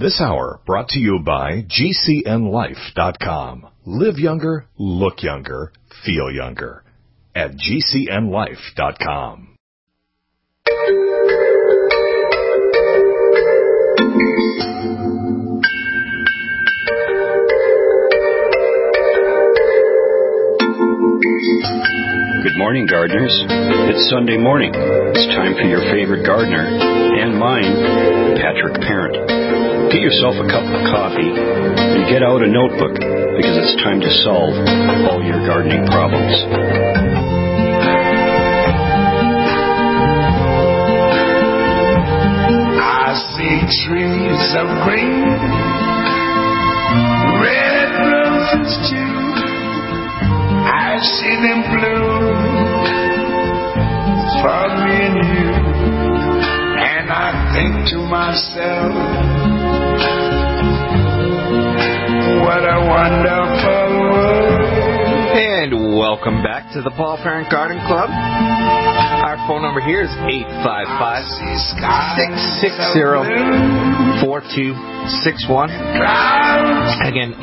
This hour brought to you by GCNLife.com. Live younger, look younger, feel younger. At GCNLife.com. Good morning, gardeners. It's Sunday morning. It's time for your favorite gardener, and mine, Patrick Parent. Get yourself a cup of coffee and get out a notebook, because it's time to solve all your gardening problems. I see trees of green, red roses too. I see them bloom for me and you, and I think to myself, what a wonderful world. And welcome back to the Paul Parent Garden Club. Our phone number here is 855-660-4261. Again,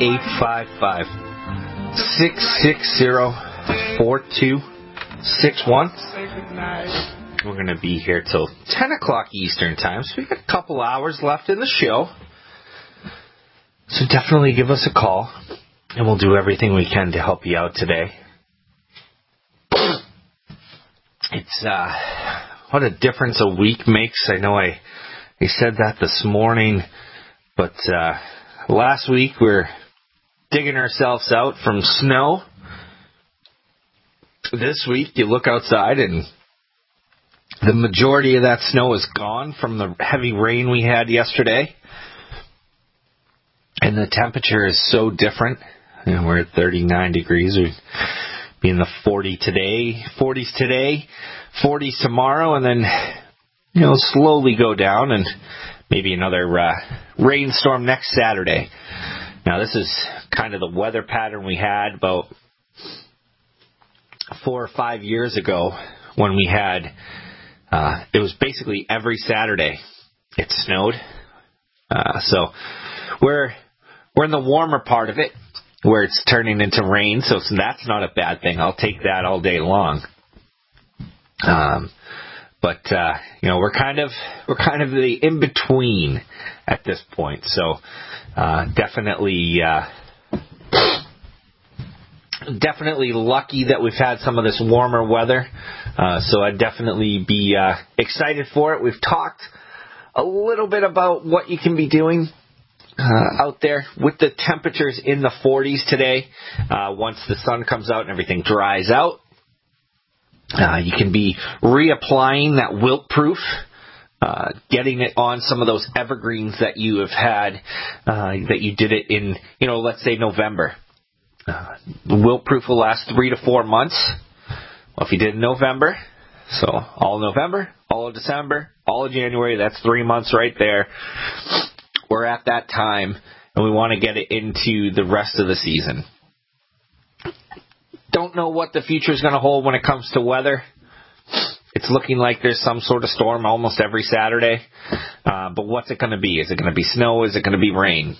855-660-4261. We're going to be here till 10 o'clock Eastern Time, so we've got a couple hours left in the show. So definitely give us a call, and we'll do everything we can to help you out today. It's, what a difference a week makes. I know I said that this morning, but last week we're digging ourselves out from snow. This week you look outside and the majority of that snow is gone from the heavy rain we had yesterday. And the temperature is so different. You know, we're at 39 degrees. We'd be in the 40s today, 40s tomorrow, and then, slowly go down, and maybe another rainstorm next Saturday. Now, this is kind of the weather pattern we had about 4 or 5 years ago when we had, it was basically every Saturday it snowed. So we're in the warmer part of it, where it's turning into rain, so that's not a bad thing. I'll take that all day long. But we're kind of the in between at this point. So definitely lucky that we've had some of this warmer weather. So I'd definitely be excited for it. We've talked a little bit about what you can be doing out there with the temperatures in the 40s today. Once the sun comes out and everything dries out, you can be reapplying that wilt proof, getting it on some of those evergreens that you have had, that you did it in, let's say November. The wilt proof will last 3 to 4 months. Well, if you did in November, so all of November, all of December, all of January, that's 3 months right there. We're at that time, and we want to get it into the rest of the season. Don't know what the future is going to hold when it comes to weather. It's looking like there's some sort of storm almost every Saturday. But what's it going to be? Is it going to be snow? Is it going to be rain?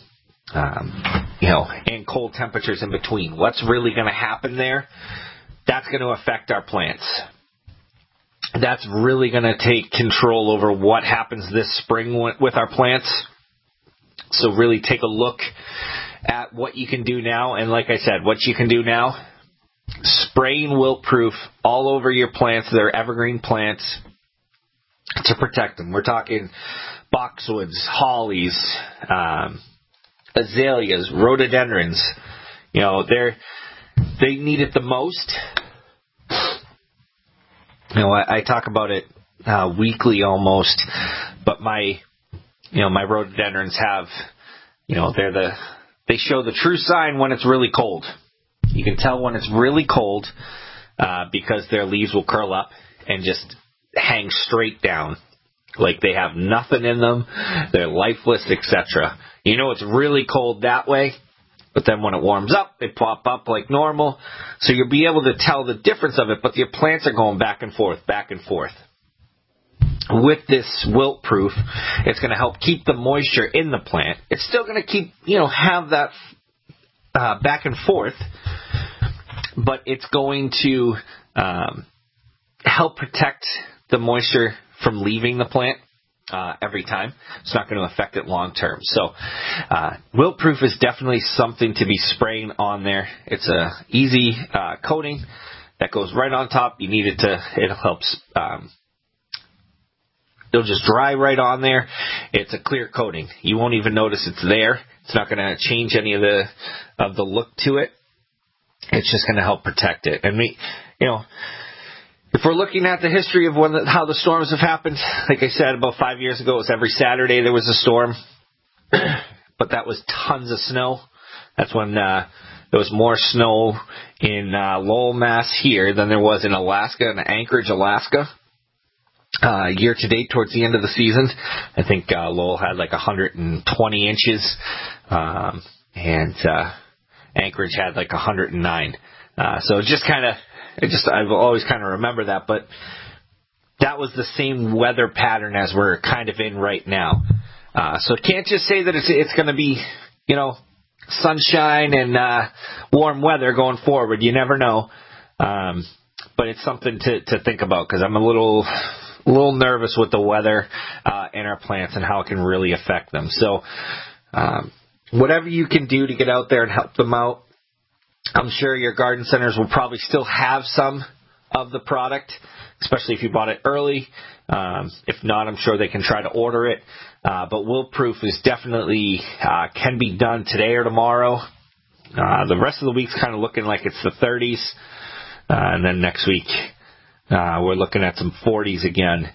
And cold temperatures in between. What's really going to happen there? That's going to affect our plants. That's really going to take control over what happens this spring with our plants. So really take a look at what you can do now. And like I said, what you can do now, spraying wilt proof all over your plants, their evergreen plants, to protect them. We're talking boxwoods, hollies, azaleas, rhododendrons. They need it the most. I talk about it weekly almost, but my rhododendrons have, they show the true sign when it's really cold. You can tell when it's really cold because their leaves will curl up and just hang straight down, like they have nothing in them, they're lifeless, etc. It's really cold that way, but then when it warms up, they pop up like normal. So you'll be able to tell the difference of it, but your plants are going back and forth, back and forth. with this wilt-proof, it's going to help keep the moisture in the plant. It's still going to keep, have that back and forth, but it's going to help protect the moisture from leaving the plant every time. It's not going to affect it long term. So wilt-proof is definitely something to be spraying on there. It's a easy coating that goes right on top. You need it to, it helps. It'll just dry right on there. It's a clear coating. You won't even notice it's there. It's not going to change any of the look to it. It's just going to help protect it. And if we're looking at the history of how the storms have happened, like I said, about 5 years ago, it was every Saturday there was a storm. But that was tons of snow. That's when there was more snow in Lowell, Mass here than there was in Alaska and Anchorage, Alaska. Year to date, towards the end of the season, I think Lowell had like 120 inches, and Anchorage had like 109. So I've always kind of remember that, but that was the same weather pattern as we're kind of in right now. So can't just say that it's going to be, sunshine and warm weather going forward. You never know. But it's something to think about, because I'm a little nervous with the weather in our plants and how it can really affect them. So whatever you can do to get out there and help them out. I'm sure your garden centers will probably still have some of the product, especially if you bought it early. If not, I'm sure they can try to order it. But wilt-proof is definitely can be done today or tomorrow. The rest of the week's kind of looking like it's the 30s. And then next week, we're looking at some 40s again.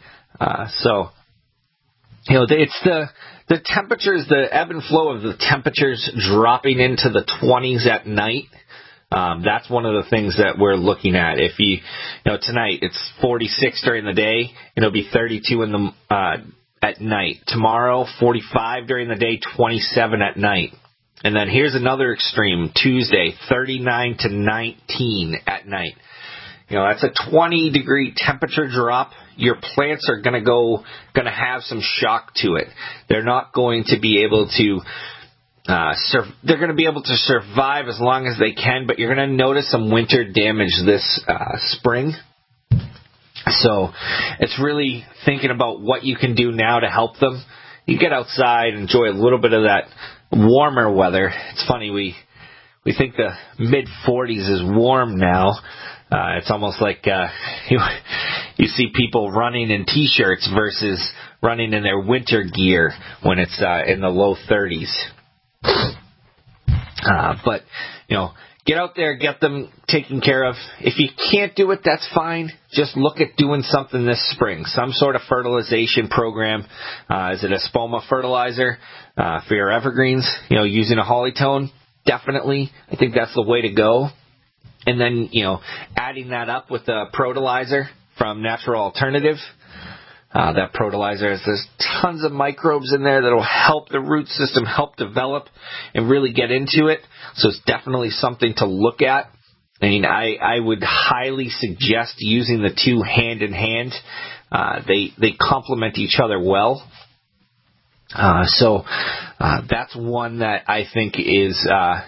It's the temperatures, the ebb and flow of the temperatures dropping into the 20s at night. That's one of the things that we're looking at. If tonight it's 46 during the day, it'll be 32 at night. Tomorrow, 45 during the day, 27 at night. And then here's another extreme. Tuesday, 39 to 19 at night. That's a 20-degree temperature drop. Your plants are going to have some shock to it. They're not going to be able to they're going to be able to survive as long as they can, but you're going to notice some winter damage this spring. So it's really thinking about what you can do now to help them. You get outside, enjoy a little bit of that warmer weather. It's funny, we think the mid-40s is warm now. It's almost like you see people running in T-shirts versus running in their winter gear when it's in the low 30s. But get out there, get them taken care of. If you can't do it, that's fine. Just look at doing something this spring. Some sort of fertilization program. Is it a Espoma fertilizer for your evergreens? Using a Hollytone? Definitely. I think that's the way to go. And then, adding that up with a Protolizer from Natural Alternative. That Protolizer, there's tons of microbes in there that will help the root system help develop and really get into it. So it's definitely something to look at. I would highly suggest using the two hand in hand. They complement each other well. So that's one that I think is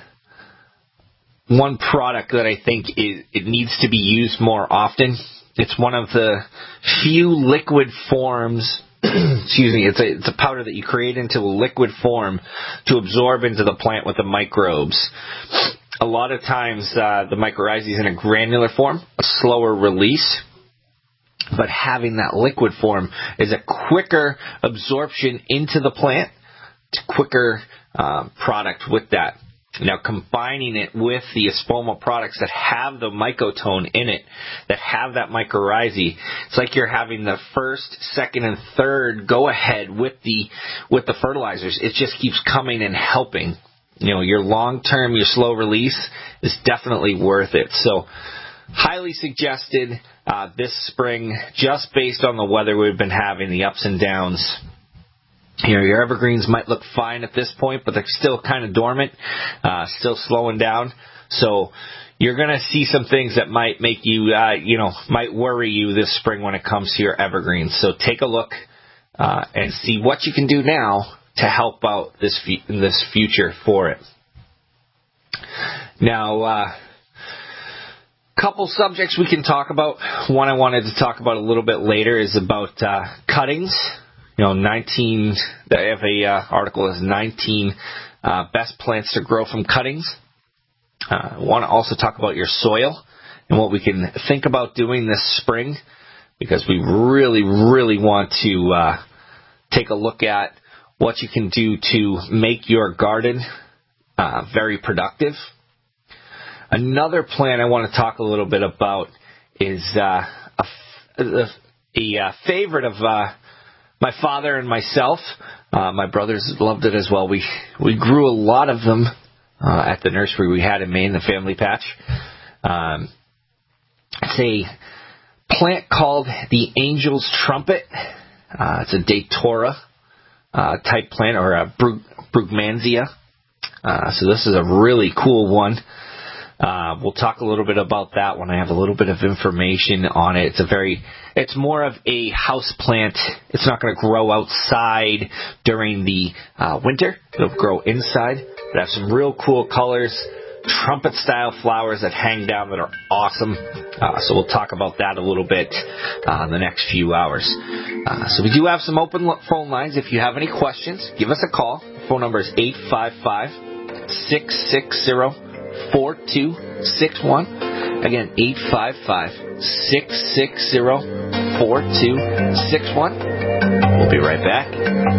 one product that I think it needs to be used more often. It's one of the few liquid forms, it's a powder that you create into a liquid form to absorb into the plant with the microbes. A lot of times the mycorrhizae is in a granular form, a slower release, but having that liquid form is a quicker absorption into the plant, it's a quicker product with that. Now, combining it with the Espoma products that have the mycotone in it, that have that mycorrhizae, it's like you're having the first, second, and third go ahead with the fertilizers. It just keeps coming and helping. Your long-term, your slow release is definitely worth it. So, highly suggested this spring, just based on the weather we've been having, the ups and downs. Your evergreens might look fine at this point, but they're still kind of dormant, still slowing down. So you're going to see some things that might make you, might worry you this spring when it comes to your evergreens. So take a look and see what you can do now to help out this future for it. Now, couple subjects we can talk about. One I wanted to talk about a little bit later is about cuttings. 19. The FA article is 19 best plants to grow from cuttings. I want to also talk about your soil and what we can think about doing this spring, because we really, really want to take a look at what you can do to make your garden very productive. Another plant I want to talk a little bit about is a favorite of my father and myself. My brothers loved it as well. We grew a lot of them at the nursery we had in Maine, the family patch. It's a plant called the Angel's Trumpet. It's a Datura type plant, or a Brugmansia. So this is a really cool one. We'll talk a little bit about that when I have a little bit of information on it. It's more of a house plant. It's not going to grow outside during the winter. It'll grow inside. It has some real cool colors, trumpet-style flowers that hang down that are awesome. So we'll talk about that a little bit in the next few hours. So we do have some open phone lines. If you have any questions, give us a call. The phone number is 855-660-4261. Again, 855-660-4261. We'll be right back.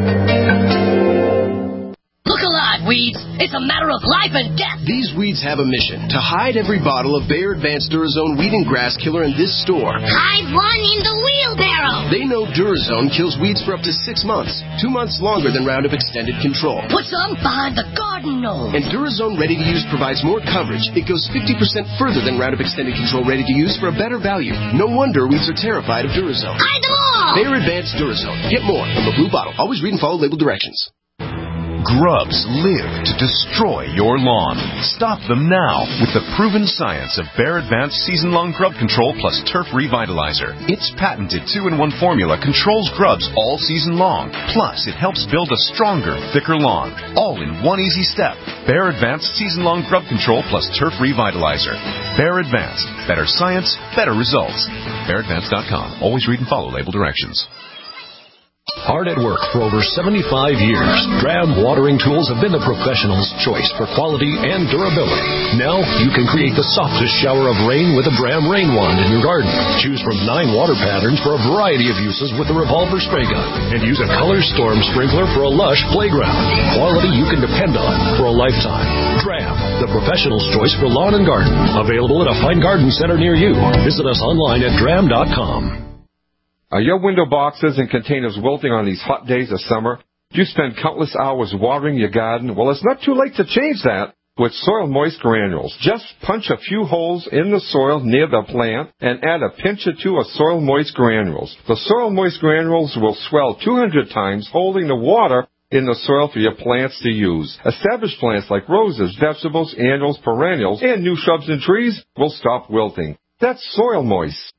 Look alive, weeds. It's a matter of life and death. These weeds have a mission: to hide every bottle of Bayer Advanced Durazone Weed and Grass Killer in this store. Hide one in the wheelbarrow. They know Durazone kills weeds for up to 6 months, 2 months longer than Roundup Extended Control. Put some behind the garden gnome. And Durazone Ready to Use provides more coverage. It goes 50% further than Roundup Extended Control Ready to Use for a better value. No wonder weeds are terrified of Durazone. Hide them all. Bayer Advanced Durazone. Get more from a blue bottle. Always read and follow label directions. Grubs live to destroy your lawn. Stop them now with the proven science of Bayer Advanced Season-Long Grub Control plus Turf Revitalizer. Its patented 2-in-1 formula controls grubs all season long. Plus, it helps build a stronger, thicker lawn. All in one easy step. Bayer Advanced Season-Long Grub Control plus Turf Revitalizer. Bayer Advanced. Better science, better results. BayerAdvanced.com. Always read and follow label directions. Hard at work for over 75 years, Dram watering tools have been the professional's choice for quality and durability. Now you can create the softest shower of rain with a Dram rain wand in your garden. Choose from 9 water patterns for a variety of uses with the revolver spray gun, and use a color storm sprinkler for a lush playground. Quality you can depend on for a lifetime. Dram, the professional's choice for lawn and garden. Available at a fine garden center near you. Visit us online at dram.com. Are your window boxes and containers wilting on these hot days of summer? Do you spend countless hours watering your garden? Well, it's not too late to change that with Soil Moist Granules. Just punch a few holes in the soil near the plant and add a pinch or two of Soil Moist Granules. The Soil Moist Granules will swell 200 times, holding the water in the soil for your plants to use. Established plants like roses, vegetables, annuals, perennials, and new shrubs and trees will stop wilting. That's Soil Moist.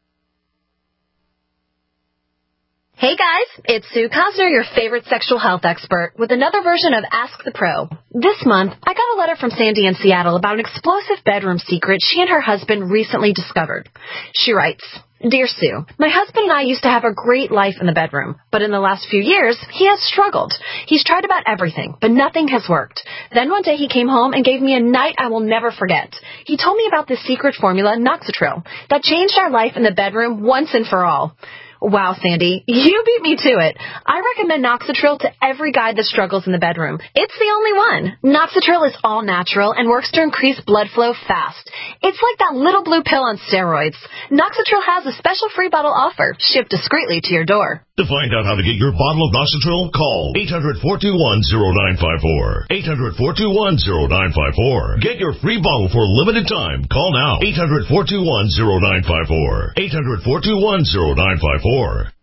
Hey guys, it's Sue Cosner, your favorite sexual health expert, with another version of Ask the Pro. This month, I got a letter from Sandy in Seattle about an explosive bedroom secret she and her husband recently discovered. She writes, Dear Sue, my husband and I used to have a great life in the bedroom, but in the last few years, he has struggled. He's tried about everything, but nothing has worked. Then one day he came home and gave me a night I will never forget. He told me about this secret formula, Noxitril, that changed our life in the bedroom once and for all. Wow, Sandy, you beat me to it. I recommend Noxitril to every guy that struggles in the bedroom. It's the only one. Noxitril is all natural and works to increase blood flow fast. It's like that little blue pill on steroids. Noxitril has a special free bottle offer, shipped discreetly to your door. To find out how to get your bottle of Noxitril, call 800-421-0954. 800-421-0954. Get your free bottle for a limited time. Call now. 800-421-0954. 800-421-0954.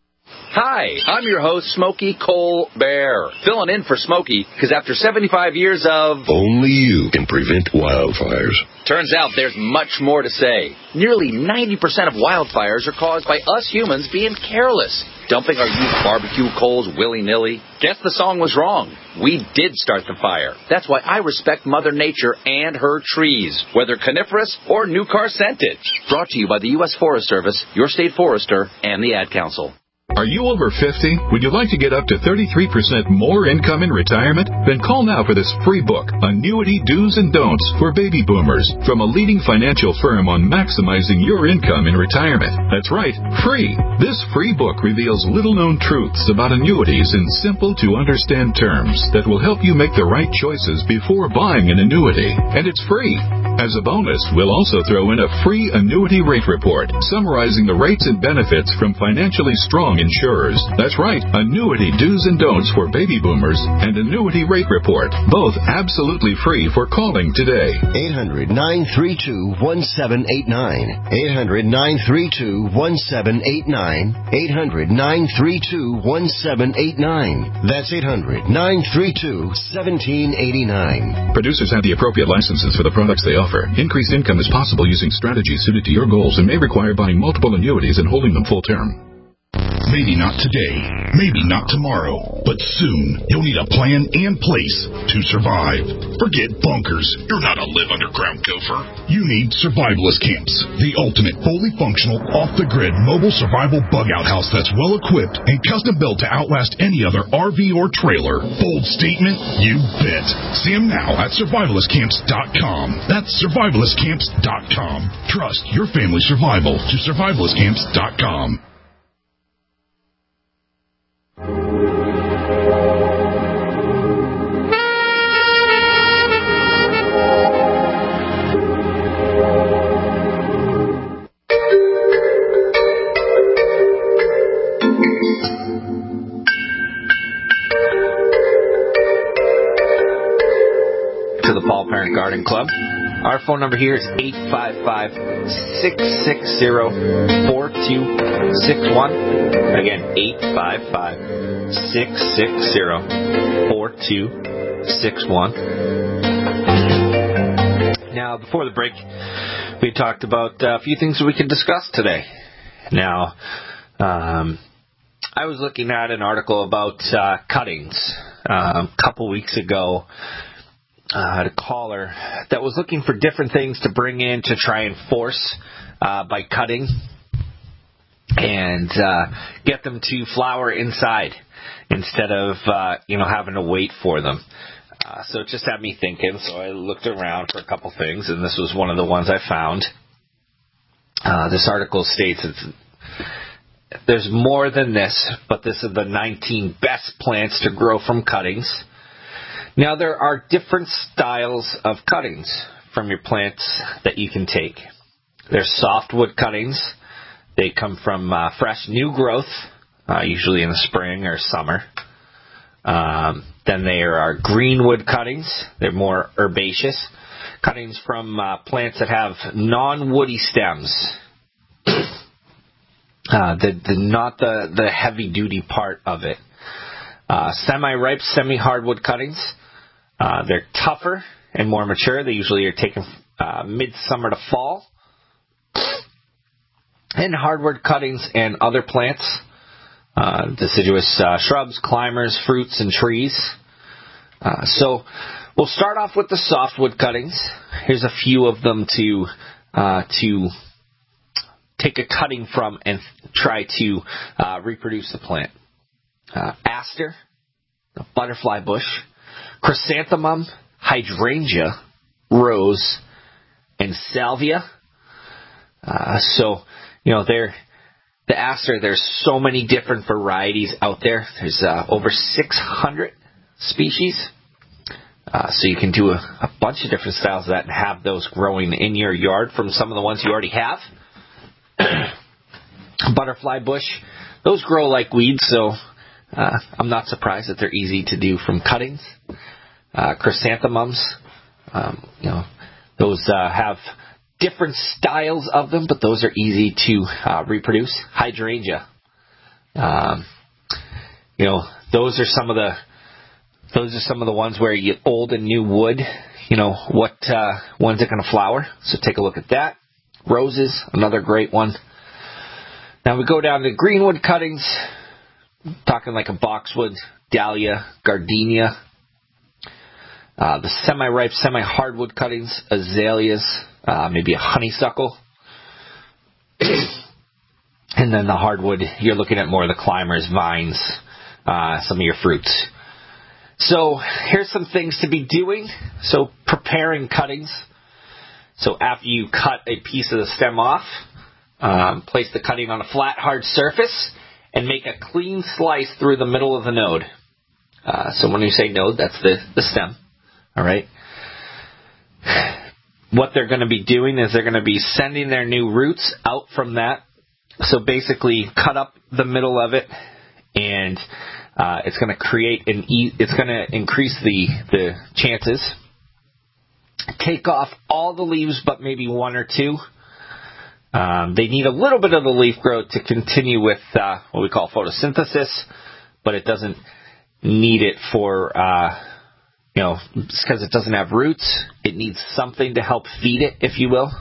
Hi, I'm your host, Smokey Colbert, filling in for Smokey because after 75 years of... Only you can prevent wildfires. Turns out there's much more to say. Nearly 90% of wildfires are caused by us humans being careless, dumping our used barbecue coals willy-nilly. Guess the song was wrong. We did start the fire. That's why I respect Mother Nature and her trees, whether coniferous or new car scented. Brought to you by the U.S. Forest Service, your state forester, and the Ad Council. Are you over 50? Would you like to get up to 33% more income in retirement? Then call now for this free book, Annuity Do's and Don'ts for Baby Boomers, from a leading financial firm on maximizing your income in retirement. That's right, free. This free book reveals little-known truths about annuities in simple-to-understand terms that will help you make the right choices before buying an annuity. And it's free. As a bonus, we'll also throw in a free annuity rate report summarizing the rates and benefits from financially strong insurers. That's right, Annuity Do's and Don'ts for Baby Boomers and Annuity Rate Report, both absolutely free for calling today. 800-932-1789. 800-932-1789. 800-932-1789. That's 800-932-1789. Producers have the appropriate licenses for the products they offer. Increased income is possible using strategies suited to your goals and may require buying multiple annuities and holding them full term. Maybe not today, maybe not tomorrow, but soon you'll need a plan and place to survive. Forget bunkers. You're not a live underground gopher. You need Survivalist Camps, the ultimate fully functional, off-the-grid mobile survival bug-out house that's well-equipped and custom-built to outlast any other RV or trailer. Bold statement? You bet. See them now at survivalistcamps.com. That's survivalistcamps.com. Trust your family's survival to survivalistcamps.com. To the Paul Parent Garden Club. Our phone number here is 855-660-4261. Again, 855-660-4261. Now, before the break, we talked about a few things that we could discuss today. Now, I was looking at an article about cuttings a couple weeks ago. I had a caller that was looking for different things to bring in to try and force by cutting and get them to flower inside instead of having to wait for them. So it just had me thinking. So I looked around for a couple things, and this was one of the ones I found. This article states there's more than this, but this is the 19 best plants to grow from cuttings. Now, there are different styles of cuttings from your plants that you can take. There's softwood cuttings. They come from fresh new growth, usually in the spring or summer. Then there are greenwood cuttings. They're more herbaceous. Cuttings from plants that have non-woody stems. Not the heavy-duty part of it. Semi-ripe, semi-hardwood cuttings. They're tougher and more mature. They usually are taken midsummer to fall. And hardwood cuttings and other plants. Deciduous shrubs, climbers, fruits, and trees. So we'll start off with the softwood cuttings. Here's a few of them to take a cutting from and try to reproduce the plant. Aster, the butterfly bush, chrysanthemum, hydrangea, rose, and salvia. The aster, there's so many different varieties out there. There's over 600 species. So you can do a bunch of different styles of that and have those growing in your yard from some of the ones you already have. Butterfly bush, those grow like weeds, so I'm not surprised that they're easy to do from cuttings. Chrysanthemums, those have different styles of them, but those are easy to reproduce. Hydrangea, those are some of the ones where you get old and new wood. What when's it going to flower? So take a look at that. Roses, another great one. Now we go down to greenwood cuttings, talking like a boxwood, dahlia, gardenia. The semi-ripe, semi-hardwood cuttings, azaleas, maybe a honeysuckle. And then the hardwood, you're looking at more of the climbers, vines, some of your fruits. So here's some things to be doing. So preparing cuttings. So after you cut a piece of the stem off, place the cutting on a flat, hard surface and make a clean slice through the middle of the node. So when you say node, that's the stem. All right. What they're going to be doing is they're going to be sending their new roots out from that. So basically cut up the middle of it, and it's going to increase the chances. Take off all the leaves but maybe one or two. They need a little bit of the leaf growth to continue with what we call photosynthesis, but it doesn't need it for, because it doesn't have roots. It needs something to help feed it, if you will.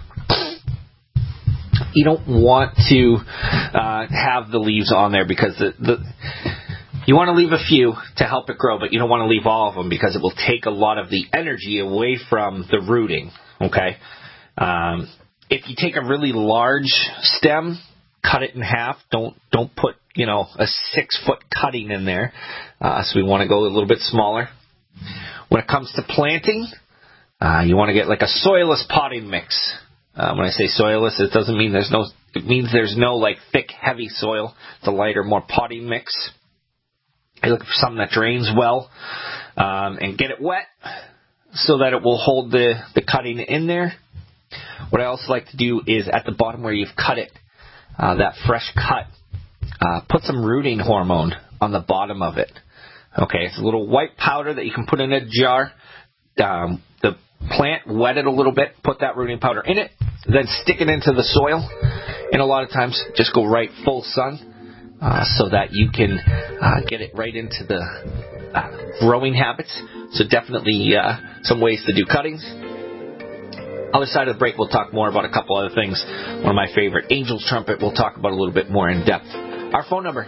You don't want to have the leaves on there because you want to leave a few to help it grow, but you don't want to leave all of them because it will take a lot of the energy away from the rooting. Okay. If you take a really large stem, cut it in half. Don't put a 6-foot cutting in there. So we want to go a little bit smaller. When it comes to planting, you want to get like a soilless potting mix. When I say soilless, it doesn't mean it means there's no like thick, heavy soil. It's a lighter, more potting mix. You look for something that drains well, and get it wet so that it will hold the cutting in there. What I also like to do is at the bottom where you've cut it, that fresh cut, put some rooting hormone on the bottom of it. Okay, it's a little white powder that you can put in a jar. The plant, wet it a little bit, put that rooting powder in it, then stick it into the soil. And a lot of times, just go right full sun so that you can get it right into the growing habits. So definitely some ways to do cuttings. Other side of the break, we'll talk more about a couple other things. One of my favorite, Angel's Trumpet, we'll talk about a little bit more in depth. Our phone number,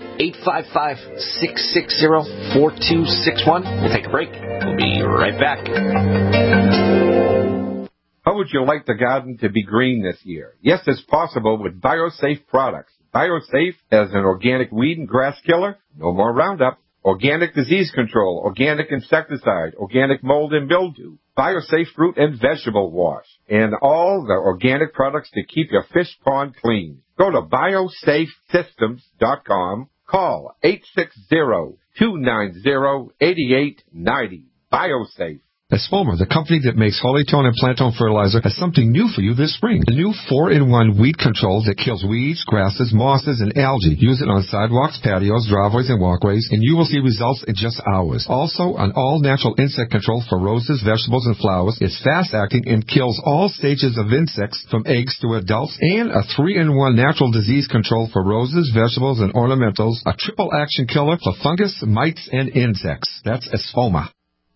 855-660-4261. We'll take a break. We'll be right back. How would you like the garden to be green this year? Yes, it's possible with BioSafe products. BioSafe as an organic weed and grass killer, no more Roundup, organic disease control, organic insecticide, organic mold and mildew, BioSafe fruit and vegetable wash, and all the organic products to keep your fish pond clean. Go to biosafesystems.com. Call 860-290-8890. BioSafe. Espoma, the company that makes Holytone and Plantone fertilizer, has something new for you this spring. A new 4-in-1 weed control that kills weeds, grasses, mosses, and algae. Use it on sidewalks, patios, driveways, and walkways, and you will see results in just hours. Also, an all-natural insect control for roses, vegetables, and flowers. It's fast-acting and kills all stages of insects from eggs to adults. And a 3-in-1 natural disease control for roses, vegetables, and ornamentals. A triple-action killer for fungus, mites, and insects. That's Espoma.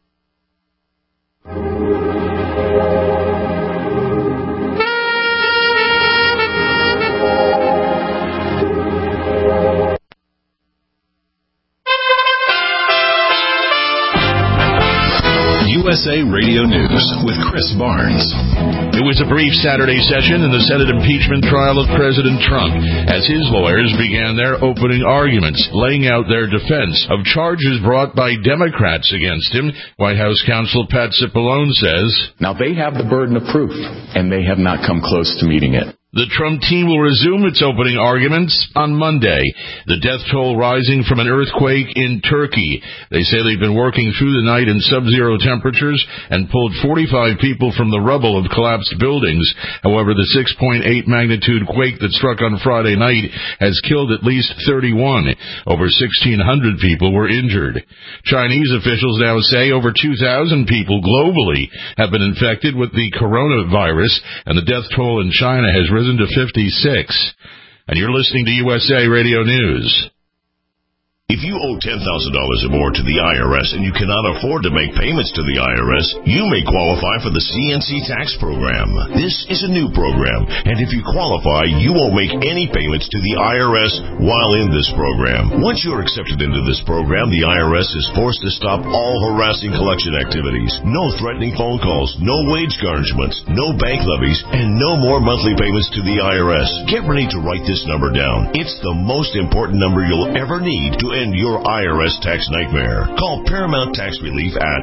USA Radio News with Chris Barnes. It was a brief Saturday session in the Senate impeachment trial of President Trump as his lawyers began their opening arguments, laying out their defense of charges brought by Democrats against him. White House counsel Pat Cipollone says, "Now they have the burden of proof, and they have not come close to meeting it." The Trump team will resume its opening arguments on Monday. The death toll rising from an earthquake in Turkey. They say they've been working through the night in sub-zero temperatures and pulled 45 people from the rubble of collapsed buildings. However, the 6.8 magnitude quake that struck on Friday night has killed at least 31. Over 1,600 people were injured. Chinese officials now say over 2,000 people globally have been infected with the coronavirus, and the death toll in China has risen to 56. And you're listening to USA Radio News. If you owe $10,000 or more to the IRS and you cannot afford to make payments to the IRS, you may qualify for the CNC tax program. This is a new program, and if you qualify, you won't make any payments to the IRS while in this program. Once you're accepted into this program, the IRS is forced to stop all harassing collection activities. No threatening phone calls, no wage garnishments, no bank levies, and no more monthly payments to the IRS. Get ready to write this number down. It's the most important number you'll ever need to end your IRS tax nightmare. Call Paramount Tax Relief at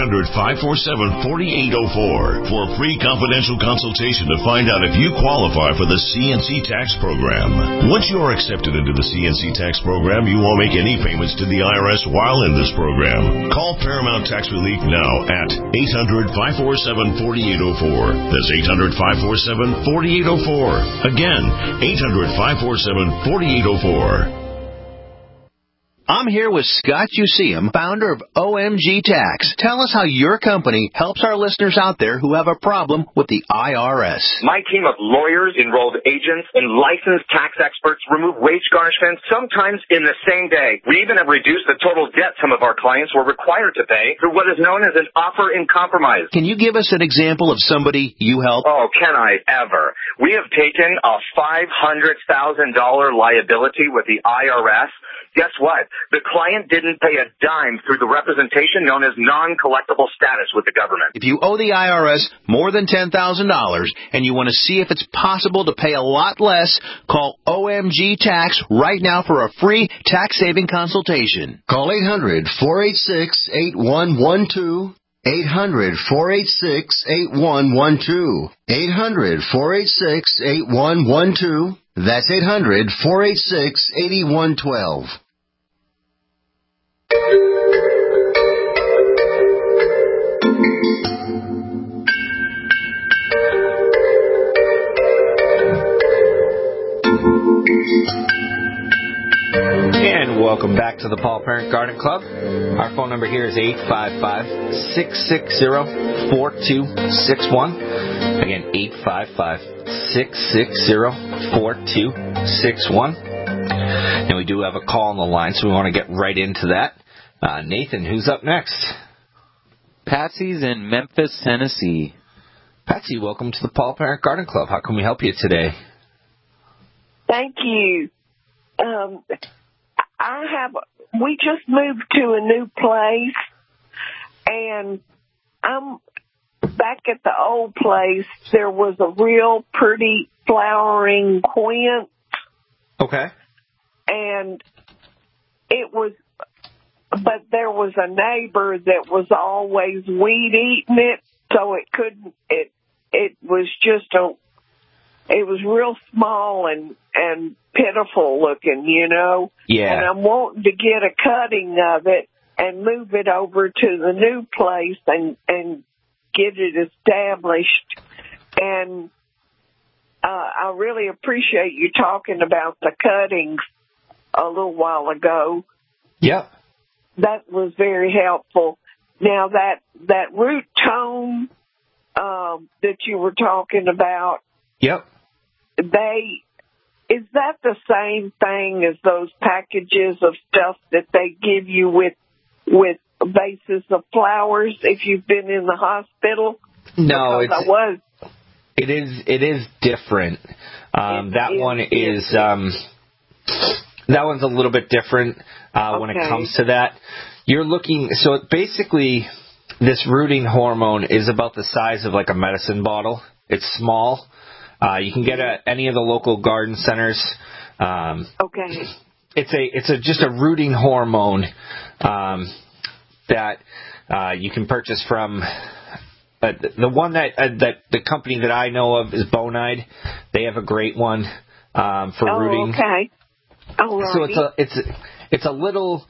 800-547-4804 for a free confidential consultation to find out if you qualify for the CNC tax program. Once you are accepted into the CNC tax program, you won't make any payments to the IRS while in this program. Call Paramount Tax Relief now at 800-547-4804. That's 800-547-4804. Again, 800-547-4804. I'm here with Scott Useum, founder of OMG Tax. Tell us how your company helps our listeners out there who have a problem with the IRS. My team of lawyers, enrolled agents, and licensed tax experts remove wage garnishments sometimes in the same day. We even have reduced the total debt some of our clients were required to pay through what is known as an offer in compromise. Can you give us an example of somebody you help? Oh, can I ever? We have taken a $500,000 liability with the IRS. Guess what? The client didn't pay a dime through the representation known as non-collectible status with the government. If you owe the IRS more than $10,000 and you want to see if it's possible to pay a lot less, call OMG Tax right now for a free tax-saving consultation. Call 800-486-8112. 800-486-8112. 800-486-8112. That's 800-486-8112. And welcome back to the Paul Parent Garden Club. Our phone number here is 855-660-4261. Again, 855-660-4261. And we do have a call on the line, so we want to get right into that. Nathan, who's up next? Patsy's in Memphis, Tennessee. Patsy, welcome to the Paul Parent Garden Club. How can we help you today? Thank you. We just moved to a new place, and I'm back at the old place. There was a real pretty flowering quince. Okay. And but there was a neighbor that was always weed eating it, so it was real small and pitiful looking, you know. Yeah. And I'm wanting to get a cutting of it and move it over to the new place and get it established. And I really appreciate you talking about the cuttings a little while ago. Yep. That was very helpful. Now that root tone that you were talking about. Yep. Is that the same thing as those packages of stuff that they give you with vases of flowers if you've been in the hospital? No, it is different. That one's a little bit different when it comes to that. You're looking, so basically this rooting hormone is about the size of like a medicine bottle. It's small. You can get at any of the local garden centers. Okay. It's just a rooting hormone that you can purchase from. The one that the company that I know of is Bonide. They have a great one for rooting. Okay. So it's a little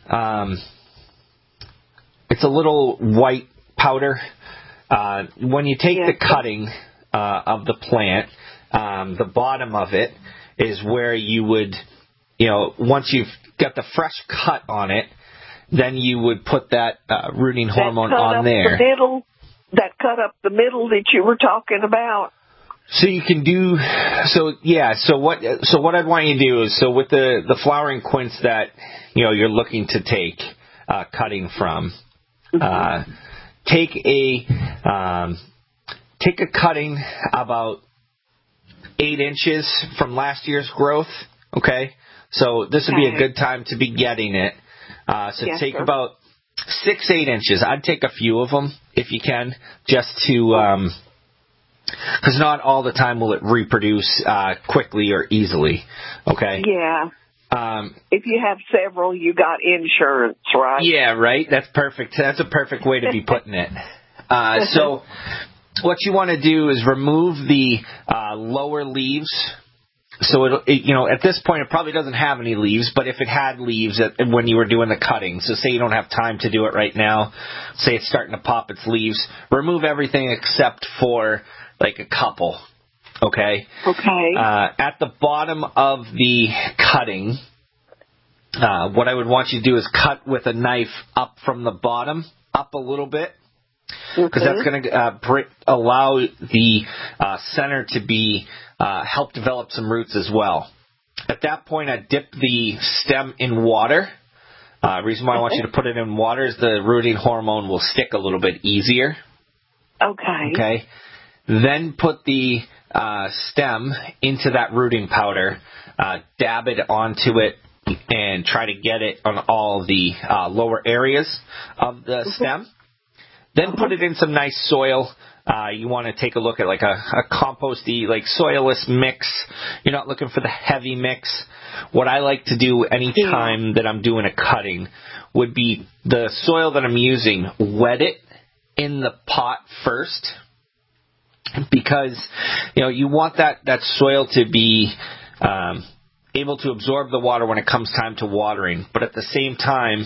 white powder. When you take the cutting of the plant, the bottom of it is where you would, once you've got the fresh cut on it, then you would put that rooting hormone on there. That cut up the middle that you were talking about? So you can do so what I'd want you to do is, so with the flowering quince that you're looking to take cutting from, take a cutting about 8 inches from last year's growth. Okay, so this would be a good time to be getting it. Take about 6-8 inches. I'd take a few of them if you can, just to because not all the time will it reproduce quickly or easily. Okay. Yeah. If you have several, you got insurance, right? Yeah, right. That's perfect. That's a perfect way to be putting it. So what you want to do is remove the lower leaves. So at this point it probably doesn't have any leaves, but if it had leaves when you were doing the cutting, so say you don't have time to do it right now, say it's starting to pop its leaves, remove everything except for like a couple. Okay. Okay. At the bottom of the cutting, what I would want you to do is cut with a knife up from the bottom, up a little bit, because that's going to allow the center to be help develop some roots as well. At that point, I dip the stem in water. Reason why I want you to put it in water is the rooting hormone will stick a little bit easier. Okay. Okay. Then put the stem into that rooting powder, dab it onto it, and try to get it on all the lower areas of the stem. Then put it in some nice soil. You want to take a look at like a composty, like soilless mix. You're not looking for the heavy mix. What I like to do anytime that I'm doing a cutting would be the soil that I'm using, wet it in the pot first. Because, you want that soil to be able to absorb the water when it comes time to watering. But at the same time,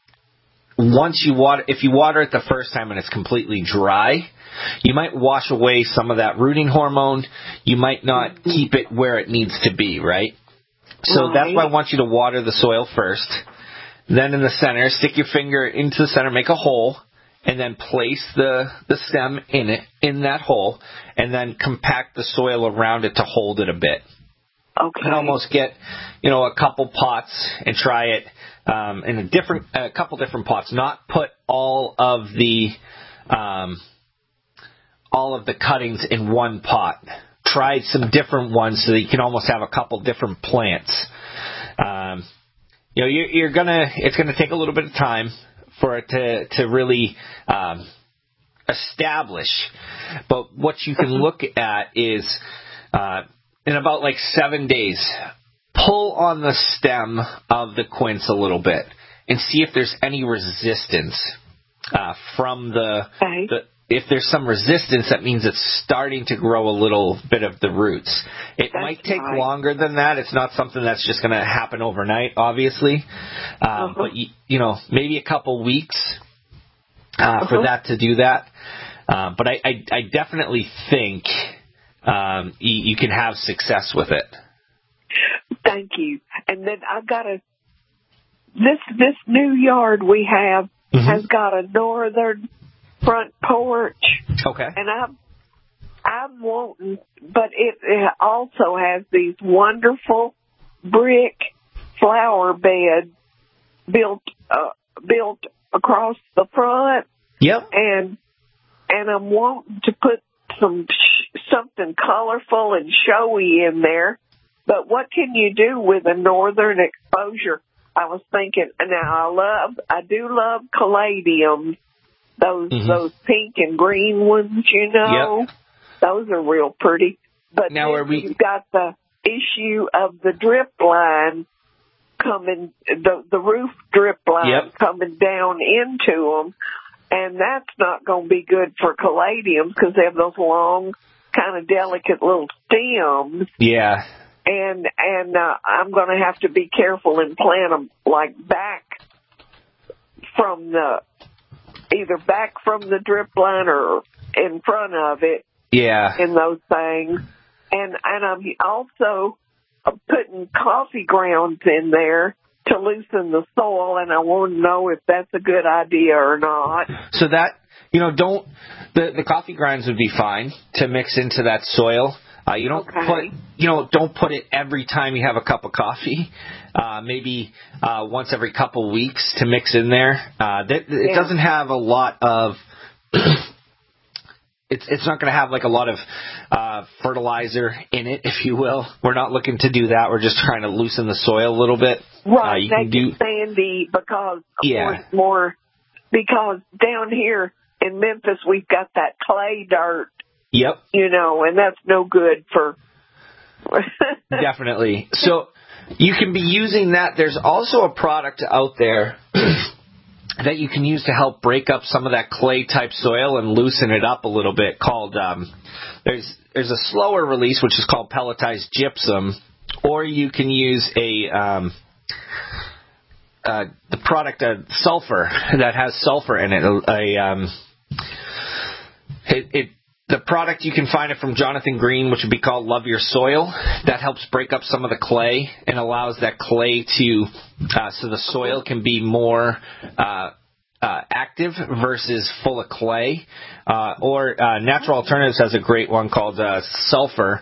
if you water it the first time and it's completely dry, you might wash away some of that rooting hormone. You might not keep it where it needs to be, right? So that's why I want you to water the soil first. Then in the center, stick your finger into the center, make a hole, and then place the stem in that hole, and then compact the soil around it to hold it a bit. Okay. And almost get, a couple pots and try it in a couple different pots. Not put all of the cuttings in one pot. Try some different ones so that you can almost have a couple different plants. It's gonna take a little bit of time for it to really establish. But what you can look at is in about like 7 days, pull on the stem of the quince a little bit and see if there's any resistance from if there's some resistance, that means it's starting to grow a little bit of the roots. It might take longer than that. It's not something that's just going to happen overnight, obviously. But, maybe a couple weeks for that to do that. But I definitely think you can have success with it. Thank you. And then I've got this new yard we have has got a northern front porch. Okay. And I'm wanting, but it also has these wonderful brick flower beds built across the front. Yep. And I'm wanting to put something colorful and showy in there. But what can you do with a northern exposure? I was thinking, now I do love caladiums. Those pink and green ones, Yep. Those are real pretty. But now you've got the issue of the drip line coming, the roof drip line coming down into them, and that's not going to be good for caladiums because they have those long, kind of delicate little stems. Yeah. And I'm going to have to be careful and plant them like back from either back from the drip line or in front of it. Yeah. In those things. And I'm also putting coffee grounds in there to loosen the soil, and I want to know if that's a good idea or not. So that, the coffee grinds would be fine to mix into that soil. You don't put it every time you have a cup of coffee. Maybe once every couple weeks to mix in there. It doesn't have a lot of. It's not going to have like a lot of fertilizer in it, if you will. We're not looking to do that. We're just trying to loosen the soil a little bit. Right, make it sandy because because down here in Memphis we've got that clay dirt. Yep. And that's no good for. Definitely. So you can be using that. There's also a product out there that you can use to help break up some of that clay type soil and loosen it up a little bit called there's a slower release which is called pelletized gypsum, or you can use the product sulfur that has sulfur in it. The product, you can find it from Jonathan Green, which would be called Love Your Soil. That helps break up some of the clay and allows that clay to, so the soil can be more active versus full of clay. Or Natural Alternatives has a great one called sulfur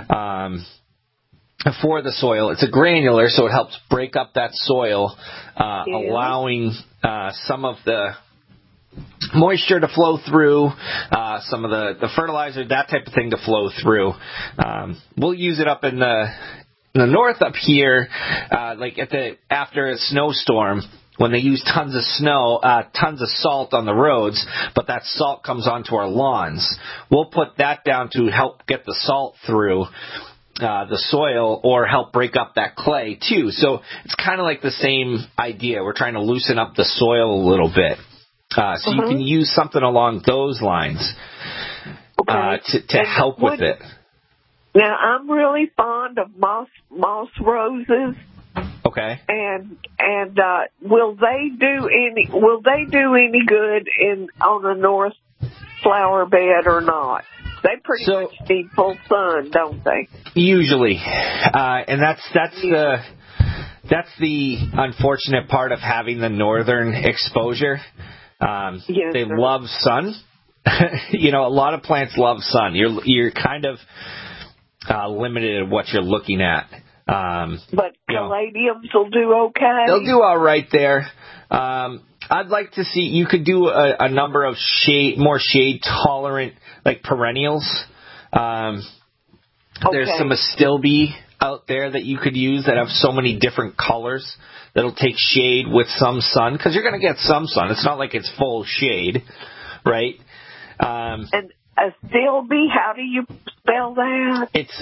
for the soil. It's a granular, so it helps break up that soil, allowing some of the moisture to flow through, some of the fertilizer, that type of thing to flow through. We'll use it up in the north up here, like after a snowstorm, when they use tons of snow, tons of salt on the roads, but that salt comes onto our lawns. We'll put that down to help get the salt through the soil or help break up that clay too. So it's kind of like the same idea. We're trying to loosen up the soil a little bit. So you can use something along those lines to help with it. Now, I'm really fond of moss roses. Okay. And will they do any good on a north flower bed or not? They pretty much need full sun, don't they? Usually, and that's the unfortunate part of having the northern exposure. They love sun. A lot of plants love sun. You're kind of limited in what you're looking at. But caladiums will do okay. They'll do all right there. I'd like to see you could do a number of more shade tolerant like perennials. There's some astilbe out there that you could use that have so many different colors that'll take shade with some sun, because you're going to get some sun. It's not like it's full shade, right? And astilbe, how do you spell that? It's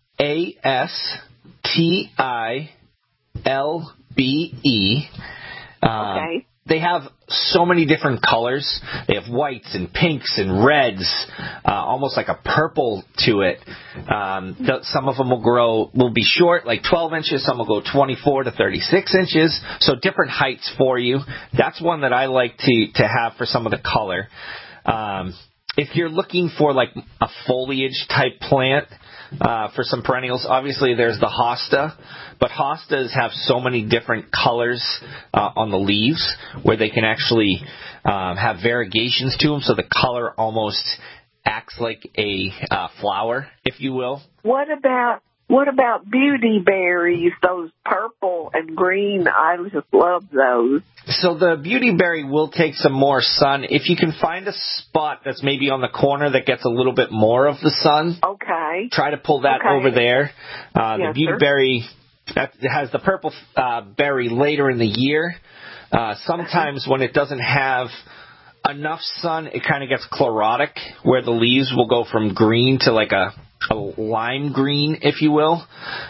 ASTILBE. Okay. They have so many different colors. They have whites and pinks and reds, almost like a purple to it. Some of them will be short, like 12 inches. Some will go 24 to 36 inches. So different heights for you. That's one that I like to have for some of the color. If you're looking for like a foliage type plant, for some perennials, obviously there's the hosta, but hostas have so many different colors on the leaves where they can actually have variegations to them, so the color almost acts like a flower, if you will. What about beauty berries, those purple and green? I just love those. So the beauty berry will take some more sun. If you can find a spot that's maybe on the corner that gets a little bit more of the sun, try to pull that over there. The beauty berry that has the purple berry later in the year. Sometimes when it doesn't have enough sun, it kind of gets chlorotic, where the leaves will go from green to like a lime green, if you will.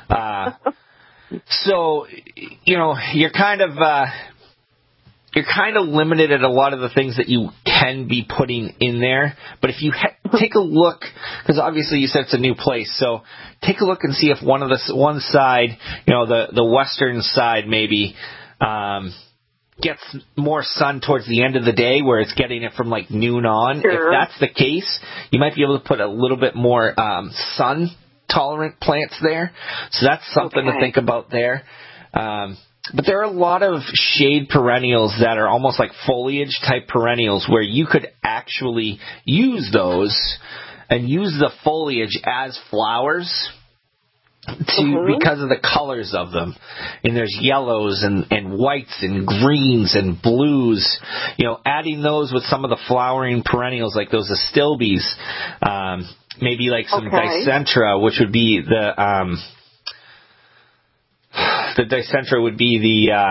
So, you're kind of limited at a lot of the things that you can be putting in there. But if you take a look, because obviously you said it's a new place, so take a look and see if one side, the western side maybe, gets more sun towards the end of the day, where it's getting it from like noon on. If that's the case, you might be able to put a little bit more sun tolerant plants there. So that's something to think about there. But there are a lot of shade perennials that are almost like foliage type perennials where you could actually use those and use the foliage as flowers because of the colors of them. And there's yellows and whites and greens and blues. Adding those with some of the flowering perennials like those astilbes, maybe like some dicentra, which would be the dicentra would be the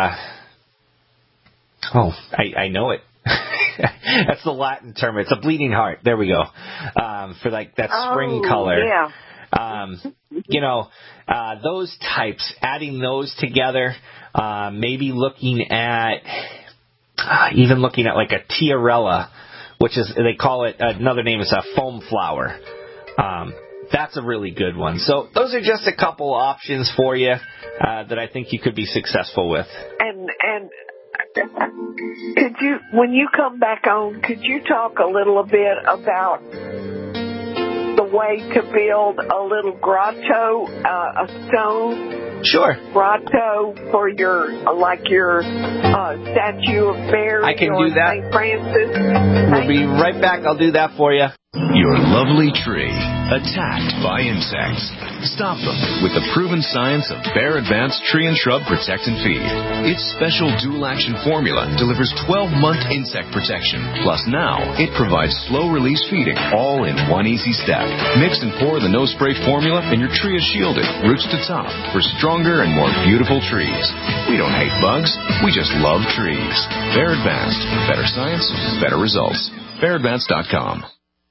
I know it. That's the Latin term. It's a bleeding heart. There we go. For like that spring color. Yeah. Those types, adding those together, maybe looking at like a tiarella, which is, they call it, another name is a foam flower. That's a really good one. So those are just a couple options for you that I think you could be successful with. And could you, when you come back on, could you talk a little bit about the way to build a little grotto, a stone grotto for your statue of Mary? I can do that. St. Francis. We'll be right back. I'll do that for you. Your lovely tree attacked by insects. Stop them with the proven science of Bayer Advanced Tree and Shrub Protect and Feed. Its special dual-action formula delivers 12-month insect protection. Plus now, it provides slow-release feeding, all in one easy step. Mix and pour the no-spray formula, and your tree is shielded, roots to top, for stronger and more beautiful trees. We don't hate bugs. We just love trees. Bayer Advanced. Better science, better results. BayerAdvanced.com.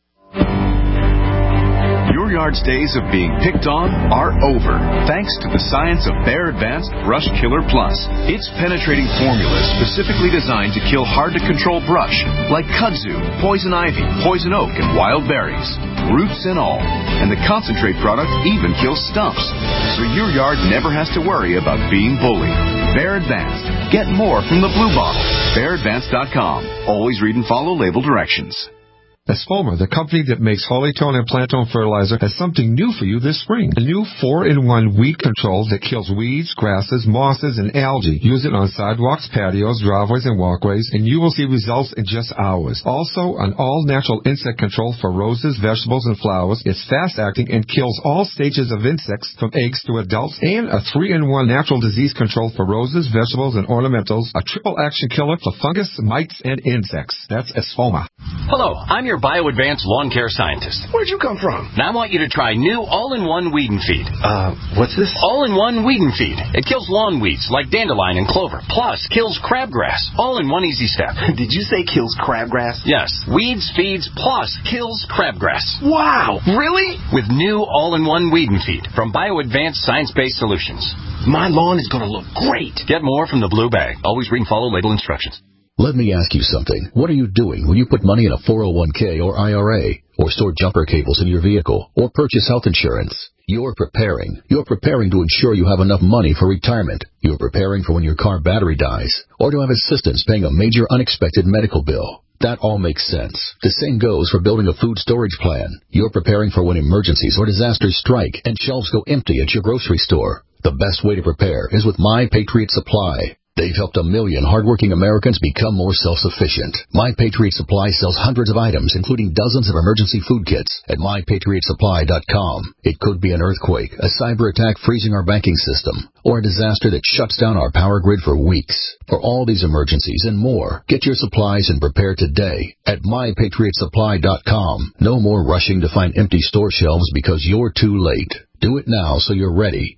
Your yard's days of being picked on are over, thanks to the science of Bayer Advanced Brush Killer Plus. Its penetrating formula is specifically designed to kill hard-to-control brush, like kudzu, poison ivy, poison oak, and wild berries, roots and all. And the concentrate product even kills stumps, so your yard never has to worry about being bullied. Bayer Advanced. Get more from the blue bottle. BayerAdvanced.com. Always read and follow label directions. Espoma, the company that makes Hollytone and Plantone fertilizer, has something new for you this spring. A new 4-in-1 weed control that kills weeds, grasses, mosses, and algae. Use it on sidewalks, patios, driveways, and walkways, and you will see results in just hours. Also, an all-natural insect control for roses, vegetables, and flowers. It's fast-acting and kills all stages of insects from eggs to adults. And a 3-in-1 natural disease control for roses, vegetables, and ornamentals. A triple-action killer for fungus, mites, and insects. That's Espoma. Hello, I'm your BioAdvanced lawn care scientist. Where'd you come from? Now I want you to try new all-in-one weed and feed. What's this? All-in-one weed and feed. It kills lawn weeds like dandelion and clover, plus kills crabgrass. All in one easy step. Did you say kills crabgrass? Yes. Weeds, feeds, plus kills crabgrass. Wow! Really? With new all-in-one weed and feed from BioAdvanced science-based solutions. My lawn is going to look great. Get more from the blue bag. Always read and follow label instructions. Let me ask you something. What are you doing when you put money in a 401k or IRA, or store jumper cables in your vehicle, or purchase health insurance? You're preparing. You're preparing to ensure you have enough money for retirement. You're preparing for when your car battery dies, or to have assistance paying a major unexpected medical bill. That all makes sense. The same goes for building a food storage plan. You're preparing for when emergencies or disasters strike and shelves go empty at your grocery store. The best way to prepare is with My Patriot Supply. They've helped 1 million hardworking Americans become more self-sufficient. My Patriot Supply sells hundreds of items, including dozens of emergency food kits at MyPatriotSupply.com. It could be an earthquake, a cyber attack freezing our banking system, or a disaster that shuts down our power grid for weeks. For all these emergencies and more, get your supplies and prepare today at MyPatriotSupply.com. No more rushing to find empty store shelves because you're too late. Do it now so you're ready.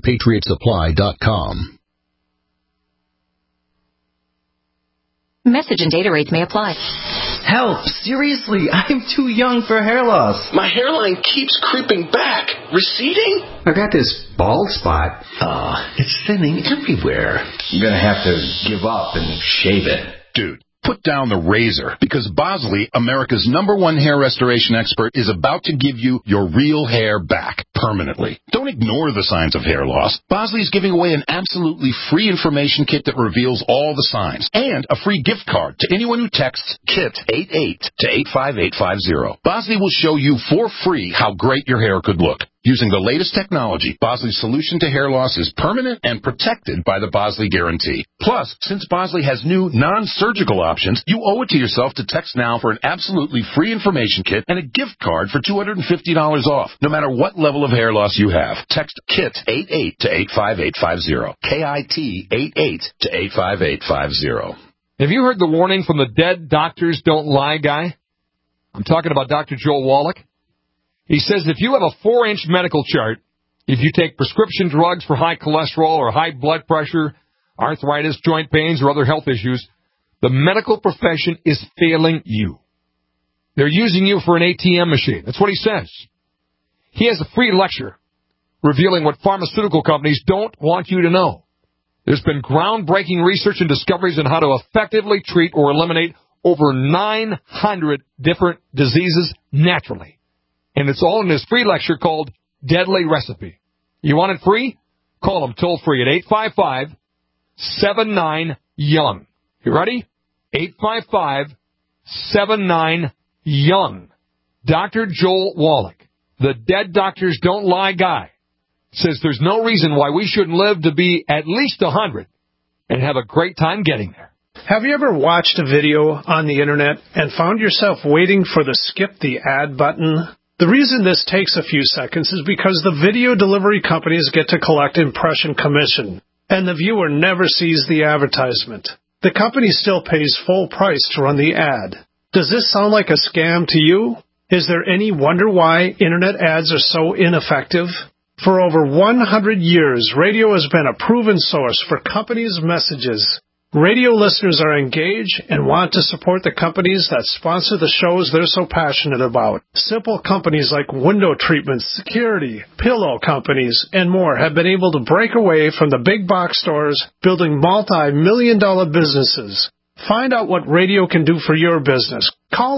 MyPatriotSupply.com. Message and data rates may apply. Help! Seriously, I'm too young for hair loss. My hairline keeps creeping back. Receding? I got this bald spot. It's thinning everywhere. I'm gonna have to give up and shave it. Dude, put down the razor, because Bosley, America's #1 hair restoration expert, is about to give you your real hair back permanently. Don't ignore the signs of hair loss. Bosley is giving away an absolutely free information kit that reveals all the signs, and a free gift card to anyone who texts KIT88 to 85850. Bosley will show you for free how great your hair could look. Using the latest technology, Bosley's solution to hair loss is permanent and protected by the Bosley Guarantee. Plus, since Bosley has new non-surgical options, you owe it to yourself to text now for an absolutely free information kit and a gift card for $250 off, no matter what level of hair loss you have. Text KIT 88 to 85850. KIT 88 to 85850. Have you heard the warning from the Dead Doctors Don't Lie guy? I'm talking about Dr. Joel Wallach. He says if you have a 4-inch medical chart, if you take prescription drugs for high cholesterol or high blood pressure, arthritis, joint pains, or other health issues, the medical profession is failing you. They're using you for an ATM machine. That's what he says. He has a free lecture revealing what pharmaceutical companies don't want you to know. There's been groundbreaking research and discoveries on how to effectively treat or eliminate over 900 different diseases naturally. And it's all in this free lecture called Deadly Recipe. You want it free? Call them toll-free at 855-79-YOUNG. You ready? 855-79-YOUNG. Dr. Joel Wallach, the Dead Doctors Don't Lie guy, says there's no reason why we shouldn't live to be at least 100 and have a great time getting there. Have you ever watched a video on the internet and found yourself waiting for the skip the ad button? The reason this takes a few seconds is because the video delivery companies get to collect impression commission, and the viewer never sees the advertisement. The company still pays full price to run the ad. Does this sound like a scam to you? Is there any wonder why internet ads are so ineffective? For over 100 years, radio has been a proven source for companies' messages. Radio listeners are engaged and want to support the companies that sponsor the shows they're so passionate about. Simple companies like window treatments, security, pillow companies, and more have been able to break away from the big box stores, building multi-million-dollar businesses. Find out what radio can do for your business. Call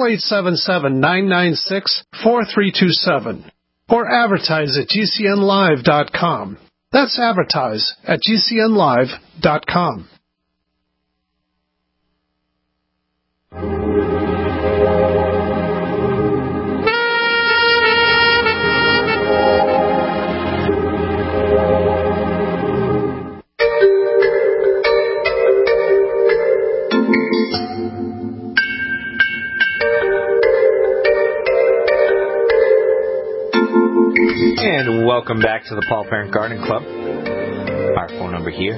877-996-4327 or advertise at GCNlive.com. That's advertise at GCNlive.com. And welcome back to the Paul Parent Garden Club. Our phone number here,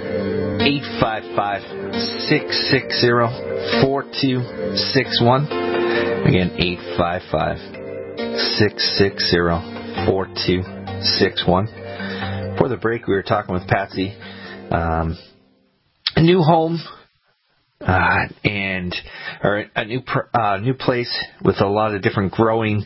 855-660-4261. Again, 855-660-4261. For the break, we were talking with Patsy. A new home and a new place with a lot of different growing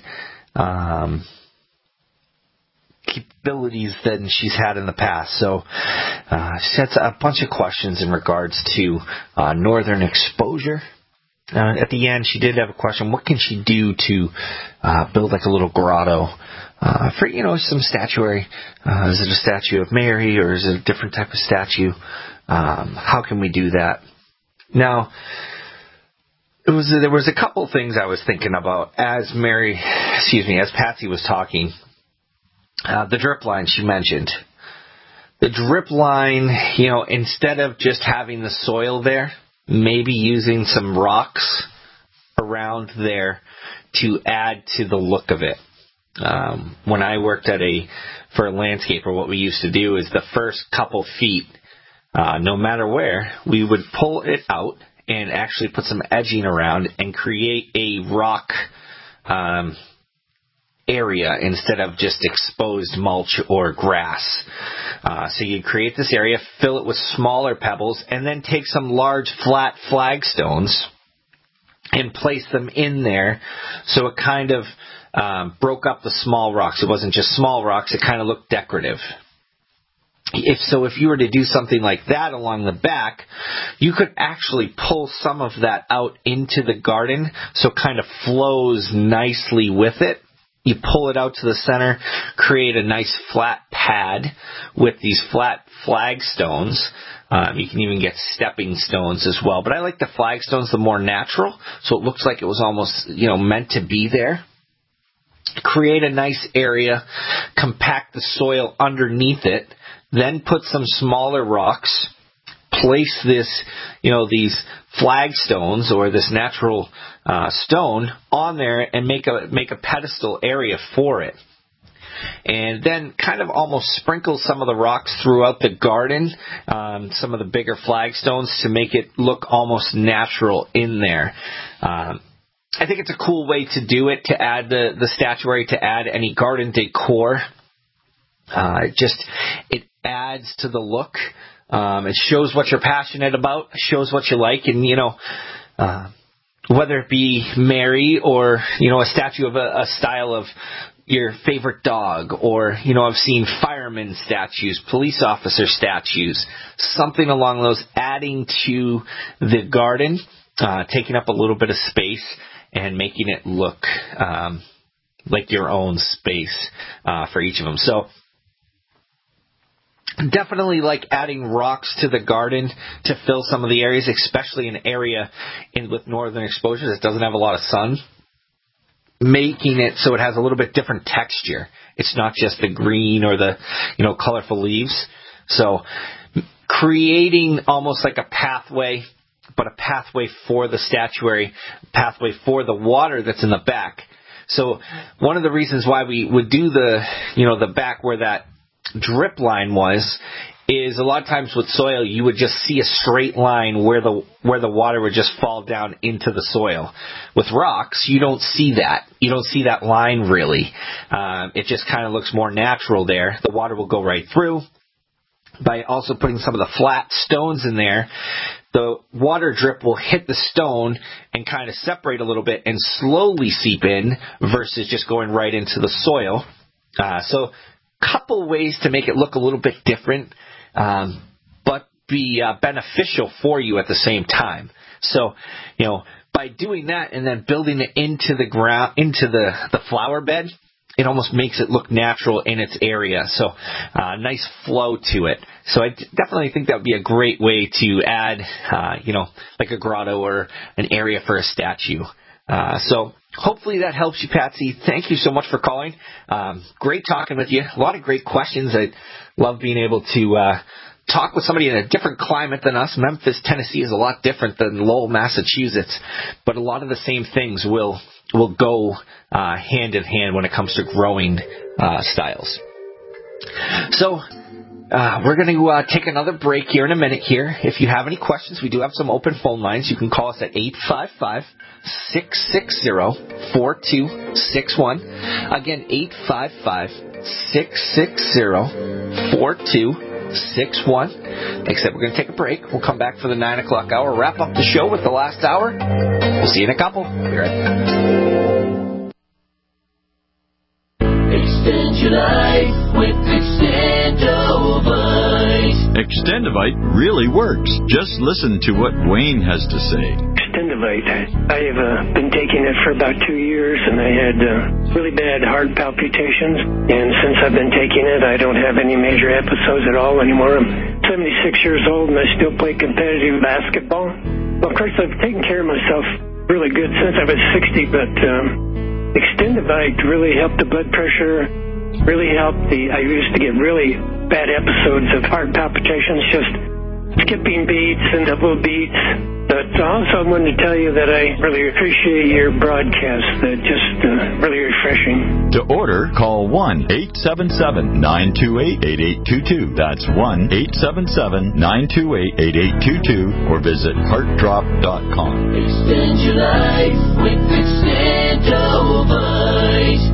capabilities than she's had in the past. So she had a bunch of questions in regards to northern exposure. At the end, she did have a question. What can she do to build like a little grotto for, some statuary? Is it a statue of Mary or is it a different type of statue? How can we do that? Now, there was a couple things I was thinking about as Patsy was talking. The drip line she mentioned. The drip line, instead of just having the soil there, maybe using some rocks around there to add to the look of it. When I worked for a landscaper, what we used to do is the first couple feet, no matter where, we would pull it out and actually put some edging around and create a rock area instead of just exposed mulch or grass. So you create this area, fill it with smaller pebbles, and then take some large flat flagstones and place them in there so it kind of broke up the small rocks. It wasn't just small rocks, it kind of looked decorative. If you were to do something like that along the back, you could actually pull some of that out into the garden so it kind of flows nicely with it. You pull it out to the center, create a nice flat pad with these flat flagstones. You can even get stepping stones as well. But I like the flagstones, the more natural, so it looks like it was almost, meant to be there. create a nice area, compact the soil underneath it, then put some smaller rocks, place this, these flagstones or this natural stone on there and make a pedestal area for it. And then kind of almost sprinkle some of the rocks throughout the garden, some of the bigger flagstones to make it look almost natural in there. I think it's a cool way to do it, to add the statuary, to add any garden decor. It adds to the look. It shows what you're passionate about, shows what you like, and, whether it be Mary or, a statue of a style of your favorite dog, or, I've seen fireman statues, police officer statues, something along those, adding to the garden, taking up a little bit of space and making it look like your own space for each of them. So definitely like adding rocks to the garden to fill some of the areas, especially an area with northern exposure that doesn't have a lot of sun, making it so it has a little bit different texture. It's not just the green or the colorful leaves. So creating almost like a pathway, but a pathway for the statuary, pathway for the water that's in the back. So one of the reasons why we would do the back where that drip line was is a lot of times with soil you would just see a straight line where the water would just fall down into the soil. With rocks, you don't see that. You don't see that line really. It just kind of looks more natural there. The water will go right through. By also putting some of the flat stones in there, the water drip will hit the stone and kind of separate a little bit and slowly seep in versus just going right into the soil. So couple ways to make it look a little bit different, but be beneficial for you at the same time. So, by doing that and then building it into the ground, into the flower bed, it almost makes it look natural in its area. So, nice flow to it. So I definitely think that would be a great way to add, like a grotto or an area for a statue. So hopefully that helps you, Patsy. Thank you so much for calling. Great talking with you. A lot of great questions. I love being able to talk with somebody in a different climate than us. Memphis, Tennessee is a lot different than Lowell, Massachusetts, but a lot of the same things will go hand in hand when it comes to growing styles. So we're going to take another break here in a minute here. If you have any questions, we do have some open phone lines. You can call us at 855-660-4261. Again, 855-660-4261. Except we're going to take a break. We'll come back for the 9 o'clock hour, wrap up the show with the last hour. We'll see you in a couple. Be right back. Extend your life with Extendovite. Extendovite really works. Just listen to what Wayne has to say. Extendovite. I have been taking it for about 2 years, and I had really bad heart palpitations. And since I've been taking it, I don't have any major episodes at all anymore. I'm 76 years old, and I still play competitive basketball. Well, of course, I've taken care of myself really good since I was 60, but Extendovite really helped the blood pressure, really helped I used to get really bad episodes of heart palpitations, just skipping beats and double beats. But also I wanted to tell you that I really appreciate your broadcast. Just really refreshing. To order, call 1-877-928-8822. That's 1-877-928-8822 or visit heartdrop.com. Extend your life with Extendovite.